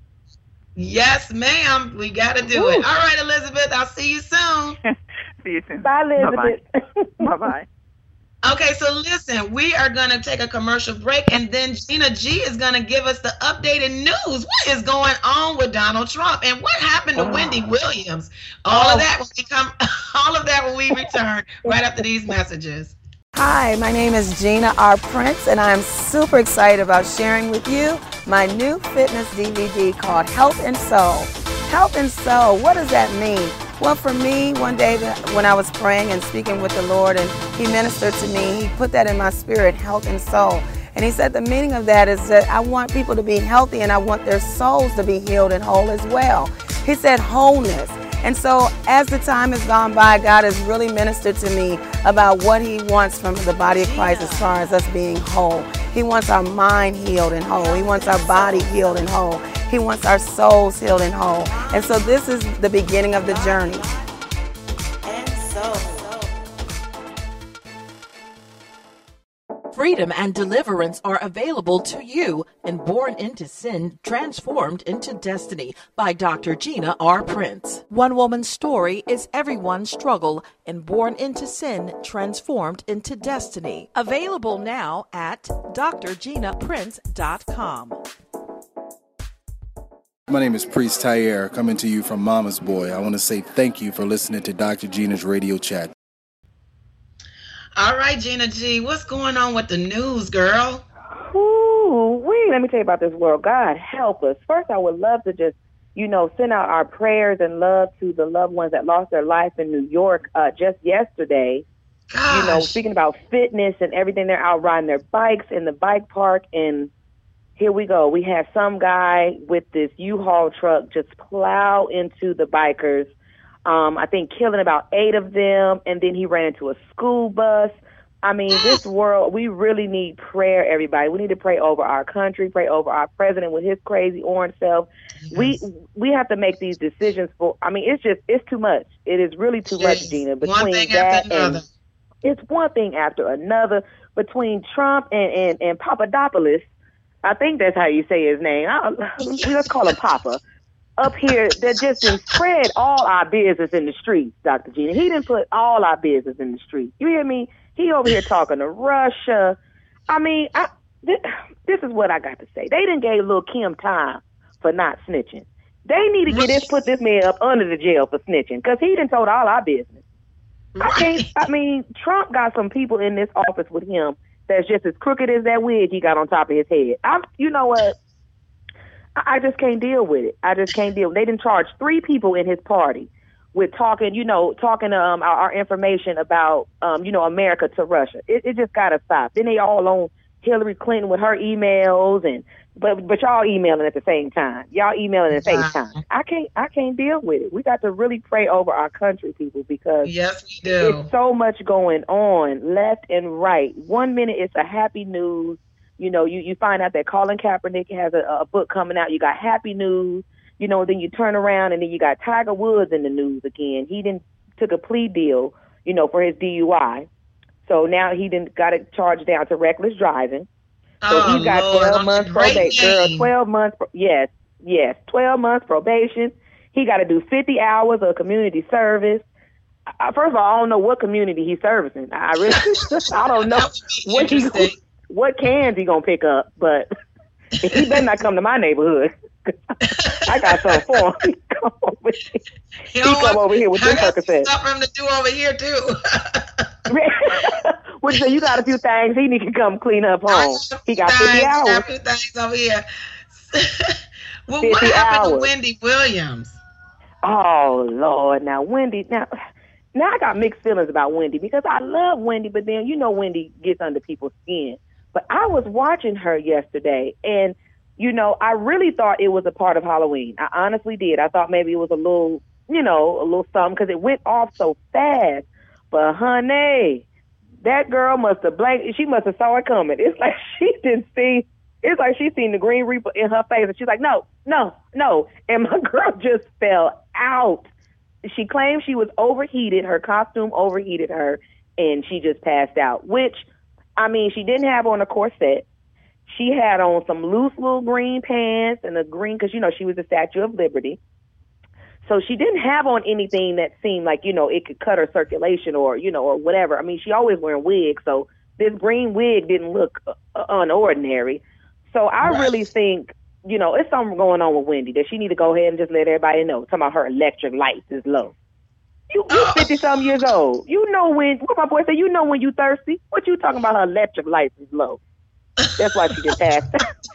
Yes, ma'am. We got to do Woo. it. All right, Elizabeth. I'll see you soon. See you soon. Bye, Elizabeth. Bye-bye. Bye-bye. Okay, so listen, we are going to take a commercial break, and then Gina G is going to give us the updated news. What is going on with Donald Trump, and what happened to oh. Wendy Williams? All oh. of that when we come. All of that when we return right after these messages. Hi, my name is Gina R. Prince, and I'm super excited about sharing with you my new fitness D V D called Health and Soul. Health and Soul, what does that mean? Well, for me, one day when I was praying and speaking with the Lord and he ministered to me, he put that in my spirit, health and soul. And he said the meaning of that is that I want people to be healthy and I want their souls to be healed and whole as well. He said wholeness. And so as the time has gone by, God has really ministered to me about what he wants from the body of Christ as far as us being whole. He wants our mind healed and whole. He wants our body healed and whole. He wants our souls healed and whole. And so this is the beginning of the journey. And so. Freedom and deliverance are available to you in Born into Sin, Transformed into Destiny by Doctor Gina R. Prince. One woman's story is everyone's struggle in Born into Sin, Transformed into Destiny. Available now at d r gina prince dot com. My name is Priest Tyre, coming to you from Mama's Boy. I want to say thank you for listening to Doctor Gina's Radio Chat. All right, Gina G, what's going on with the news, girl? Ooh, wait, let me tell you about this world. God help us. First, I would love to just, you know, send out our prayers and love to the loved ones that lost their life in New York uh, just yesterday. Gosh. You know, speaking about fitness and everything, they're out riding their bikes in the bike park, and here we go. We have some guy with this U-Haul truck just plow into the bikers, um, I think killing about eight of them, and then he ran into a school bus. I mean, this world, we really need prayer, everybody. We need to pray over our country, pray over our president with his crazy orange self. Yes. We we have to make these decisions for, I mean, it's just, it's too much. It is really too yes. much, Gina, between that and it's one thing after another, between Trump and, and, and Papadopoulos. I think that's how you say his name. I, let's call him Papa. Up here, that just didn't spread all our business in the streets, Doctor Gina. He didn't put all our business in the streets. You hear me? He over here talking to Russia. I mean, I, this, this is what I got to say. They didn't gave little Kim time for not snitching. They need to get this, put this man up under the jail for snitching, because he done told all our business. Right. I can't, I mean, Trump got some people in this office with him that's just as crooked as that wig he got on top of his head. I'm, you know what? I, I just can't deal with it. I just can't deal. They didn't charge three people in his party with talking, you know, talking um, our, our information about, um, you know, America to Russia. It, it just got to stop. Then they all on Hillary Clinton with her emails, and but but y'all emailing at the same time. Y'all emailing at the same time. I can't I can't deal with it. We got to really pray over our country, people, because yes, we do. There's so much going on left and right. One minute it's a happy news. You know, you, you find out that Colin Kaepernick has a, a book coming out. You got happy news. You know, then you turn around and then you got Tiger Woods in the news again. He didn't took a plea deal, you know, for his D U I. So now he didn't got it charged down to reckless driving. So oh, he's got Lord, twelve months probation. Girl, twelve months. Yes, yes, twelve months probation. He got to do fifty hours of community service. Uh, first of all, I don't know what community he's servicing. I really, I don't know what he, what cans he gonna pick up. But he better not come to my neighborhood. I got something for him. He come over here, he come over here with this Percocet. Stuff for him to do over here too. Which so you got a few things he need to come clean up home. He got fifty things, hours. Got a few things over here. Well, what happened hours. to Wendy Williams? Oh Lord, now Wendy, now now I got mixed feelings about Wendy, because I love Wendy, but then you know Wendy gets under people's skin. But I was watching her yesterday, and you know I really thought it was a part of Halloween. I honestly did. I thought maybe it was a little, you know, a little something, because it went off so fast. But honey, that girl must have blanked. She must have saw it coming. It's like she didn't see. It's like she seen the Green Reaper in her face, and she's like, no, no, no. And my girl just fell out. She claimed she was overheated. Her costume overheated her, and she just passed out. Which, I mean, she didn't have on a corset. She had on some loose little green pants and a green, because, you know, she was the Statue of Liberty. So she didn't have on anything that seemed like, you know, it could cut her circulation or, you know, or whatever. I mean, she always wearing wigs, so this green wig didn't look uh, unordinary. So I right. really think, you know, it's something going on with Wendy that she need to go ahead and just let everybody know. Talking about her electric lights is low. You, you fifty-something years old. You know when, what my boy said, you know when you thirsty. What you talking about her electric lights is low? That's why she just passed.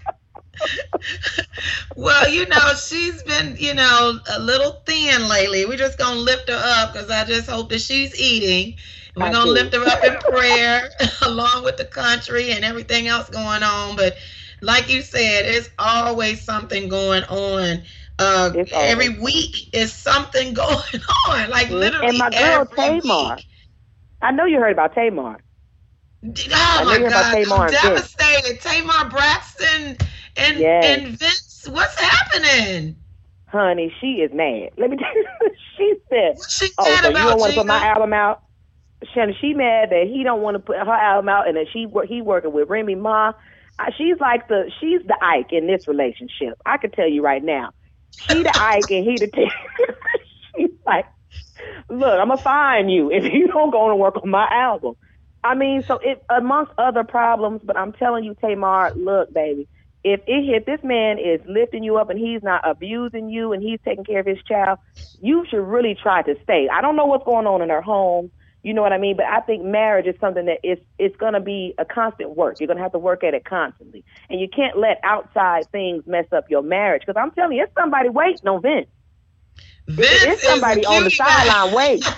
Well, you know, she's been, you know, a little thin lately. We're just going to lift her up, because I just hope that she's eating. We're going to lift her up in prayer along with the country and everything else going on. But like you said, there's always something going on. Uh, every week is something going on. Like literally And my girl every Tamar. Week. I know you heard about Tamar. Oh my God, I'm devastated. Tamar Braxton and, yes. and Vince, what's happening? Honey, she is mad. Let me tell you, she said, she oh, so you don't want to put my album out? Shannon, she mad that he don't want to put her album out, and that she he working with Remy Ma. She's like the she's the Ike in this relationship. I can tell you right now, she the Ike and he the T. She's like, look, I'm gonna fine you if you don't go and work on my album. I mean, so it amongst other problems, but I'm telling you, Tamar, look, baby, if it, if this man is lifting you up and he's not abusing you and he's taking care of his child, you should really try to stay. I don't know what's going on in their home. You know what I mean? But I think marriage is something that is it's going to be a constant work. You're going to have to work at it constantly. And you can't let outside things mess up your marriage. Because I'm telling you, it's somebody waiting on Vince. Vince it's somebody is on the sideline waiting.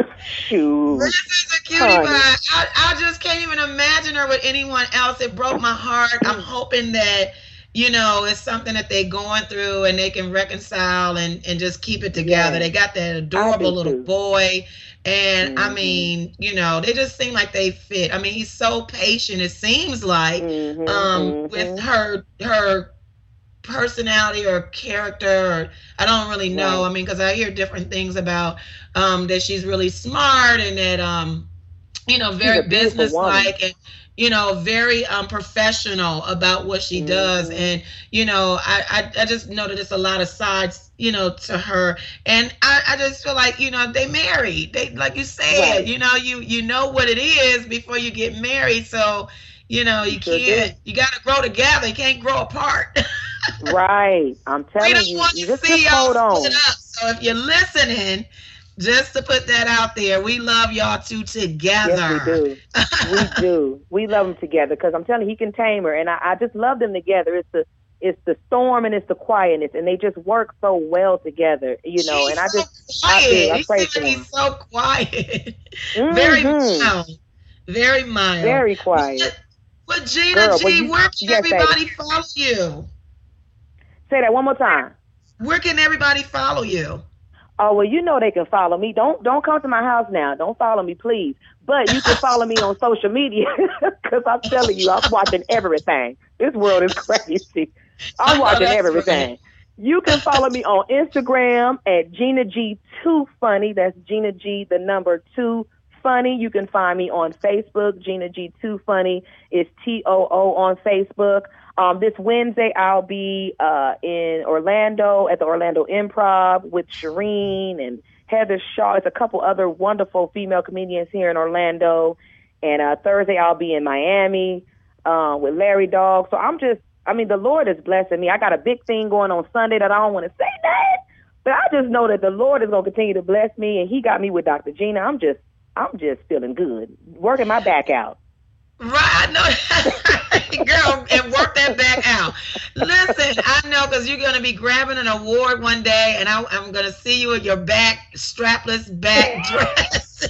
Shoot. Vince is a cutie pie. I, I just can't even imagine her with anyone else. It broke my heart. I'm hoping that, you know, it's something that they're going through and they can reconcile and, and just keep it together. Yeah. They got that adorable little too. boy. And mm-hmm. I mean, you know, they just seem like they fit. I mean, he's so patient. It seems like mm-hmm, um, mm-hmm. with her her personality or character, or I don't really know. Right. I mean, because I hear different things about um, that she's really smart and that um, you know, very businesslike and you know, very um, professional about what she mm-hmm. does. And you know, I, I I just know that there's a lot of sides, you know, to her. And I, I just feel like, you know, they married. They, like you said, right. you know, you you know what it is before you get married. So, you know, you sure can't, do. you got to grow together. You can't grow apart. Right. I'm telling you. We don't want you to just see y'all hold on. split up. So if you're listening, just to put that out there, we love y'all two together. Yes, we do. we do. We love them together because I'm telling you, he can tame her. And I, I just love them together. It's the It's the storm and it's the quietness, and they just work so well together, you know. She's and I so just, quiet. I, do, I pray He's for him. so quiet, Mm-hmm. very mild, very mild, very quiet. But, but Gina Girl, G, but you, where can yes, everybody baby. follow you? Say that one more time. Where can everybody follow you? Oh, well, you know they can follow me. Don't don't come to my house now. Don't follow me, please. But you can follow me on social media because I'm telling you, I'm watching everything. This world is crazy. I'm watching everything. Right. You can follow me on Instagram at Gina G two Funny. That's Gina G, the number two Funny. You can find me on Facebook. Gina G two Funny is T O O on Facebook. Um, this Wednesday, I'll be uh, in Orlando at the Orlando Improv with Shireen and Heather Shaw. It's a couple other wonderful female comedians here in Orlando. And uh, Thursday, I'll be in Miami uh, with Larry Dog. So I'm just, I mean, the Lord is blessing me. I got a big thing going on Sunday that I don't want to say that, but I just know that the Lord is going to continue to bless me, and he got me with Doctor Gina. I'm just, I'm just feeling good, working my back out. Right, I know, girl, and work that back out. Listen, I know because you're going to be grabbing an award one day, and I, I'm going to see you in your back, strapless back dress.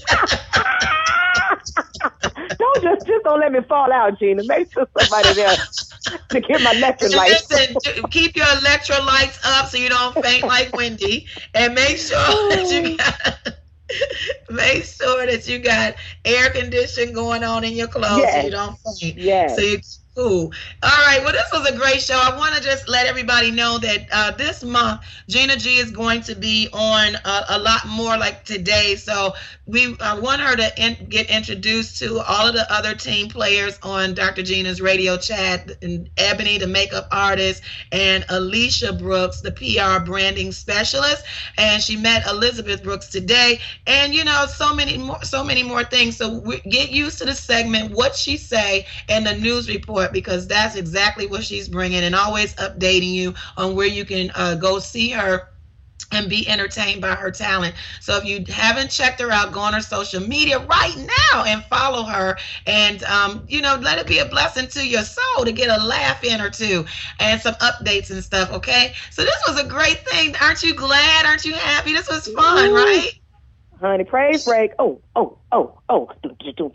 Don't just, just don't let me fall out, Gina. Make sure somebody there to get my electrolytes. Listen, keep your electrolytes up so you don't faint like Wendy, and make sure that you got. Make sure that you got air conditioning going on in your clothes yes. so you don't faint. Yes. So you cool. All right. Well, this was a great show. I want to just let everybody know that uh, this month, Gina G is going to be on uh, a lot more like today. So we uh, want her to in- get introduced to all of the other team players on Doctor Gina's radio chat, and Ebony, the makeup artist, and Alicia Brooks, the P R branding specialist. And she met Elizabeth Brooks today. And, you know, so many more, so many more things. So we get used to the segment, What She Say, and the news report, because that's exactly what she's bringing, and always updating you on where you can uh, go see her and be entertained by her talent. So if you haven't checked her out, go on her social media right now and follow her, and um, you know, let it be a blessing to your soul to get a laugh in or two and some updates and stuff. Okay, so this was a great thing. Aren't you glad? Aren't you happy? This was fun. Ooh. Right? Honey, praise break. Oh, oh, oh, oh. You did,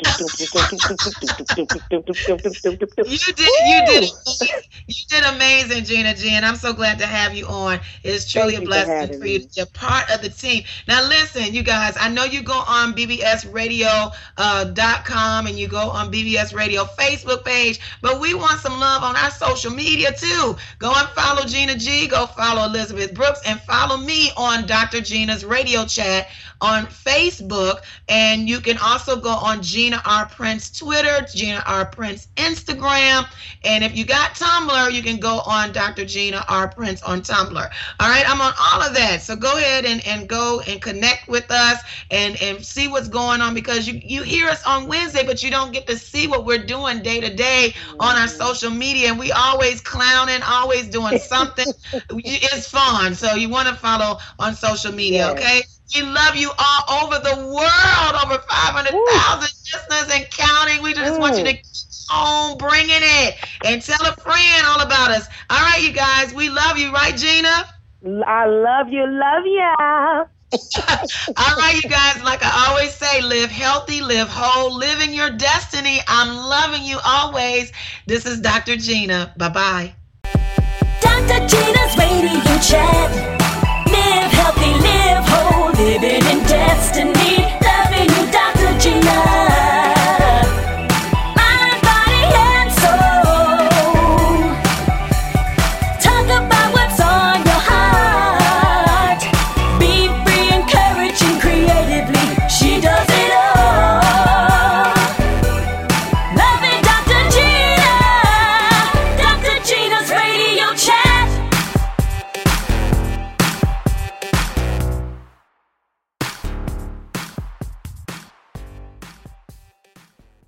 you did, you did amazing, Gina G, and I'm so glad to have you on. It's truly Thank a blessing for, for you to be a part of the team. Now, listen, you guys, I know you go on B B S radio dot com uh, and you go on B B S Radio Facebook page, but we want some love on our social media too. Go and follow Gina G, go follow Elizabeth Brooks, and follow me on Doctor Gina's radio chat on Facebook, and you can also go on Gina R. Prince Twitter, Gina R. Prince Instagram, and if you got Tumblr, you can go on Doctor Gina R. Prince on Tumblr. All right, I'm on all of that, so go ahead and, and go and connect with us and, and see what's going on, because you, you hear us on Wednesday, but you don't get to see what we're doing day to day on our social media, and we always clowning, always doing something. It's fun, so you want to follow on social media, yes. Okay? We love you all over the world, over five hundred thousand listeners and counting. We just Ooh. want you to keep on bringing it and tell a friend all about us. All right, you guys, we love you, right, Gina? I love you, love ya. All right, you guys, like I always say, live healthy, live whole, live in your destiny. I'm loving you always. This is Doctor Gina. Bye-bye. Doctor Gina's Radio.